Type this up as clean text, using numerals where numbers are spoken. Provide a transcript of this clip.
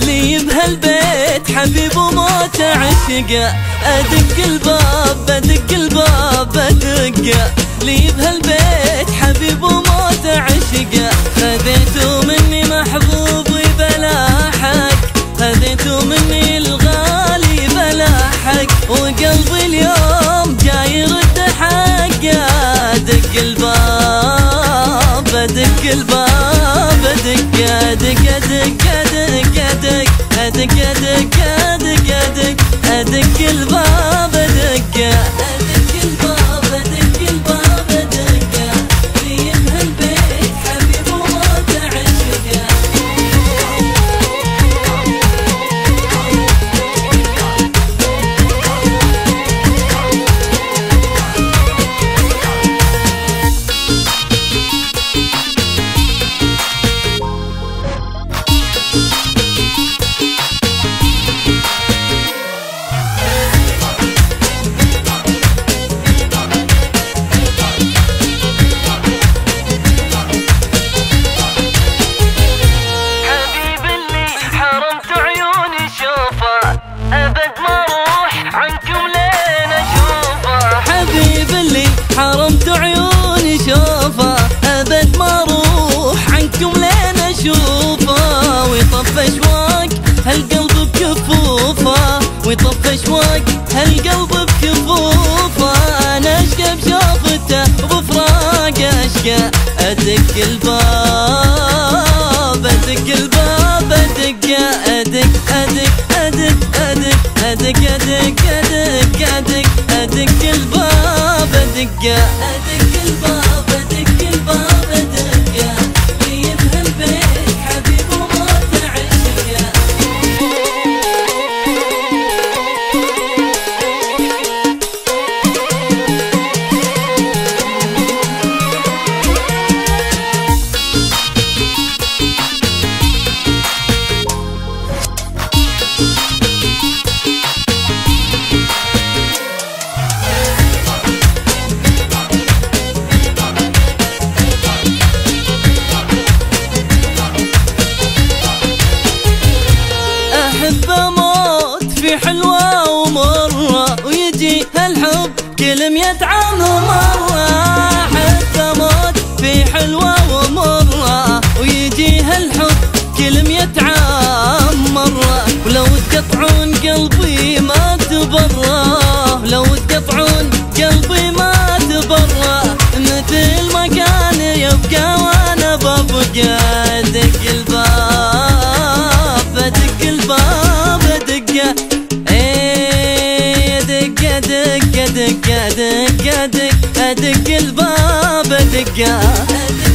لي بهالبيت حبيب وموت عشقه. ادق الباب ادق الباب ادقه، لي بهالبيت حبيب وموت عشقه. خذيتوا مني محبوبي بلا حق، خذيتوا مني الغالي بلا حق، وقلبي اليوم جاي يرد حقه. ادق الباب ادق الباب ادق ادق ادق ادق ادق ادق ادق ادق ادق ادق الباب ادق ادق الباب ادق الباب ادق، لي بهالبيت حبيب وموت عشقه. حرمت عيوني شوفه، أبد ما أروح عنكم لين أشوفه. ويطفى أشواق هالقلب بكفوفه، ويطفى أشواق هالقلب بكفوفه. أنا أشقى بشوفته وبفراقه أشقى. أدق الباب أدق الباب أدق أدق أدق أدق أدق أدق أدق أدق أدق أدق الباب أدق أدق الباب أدق الباب أدق، لي بهالبيت حبيب وموت عشقه. أحب أموت في حلوة ومرة، ويجي هالحب كل 100 عام مرة. أحب أموت في حلوة ومرة، ويجي هالحب كل 100 عام مرة. ولو تقطعون قلبي ما تبرى، لو تقطعون قلبي ما تبرى. مثل ما كان يبقى وانا ببقى. ادق الباب ادق الباب ادق، ايه ادق ادق ادق ادق ادق ادق الباب ادق.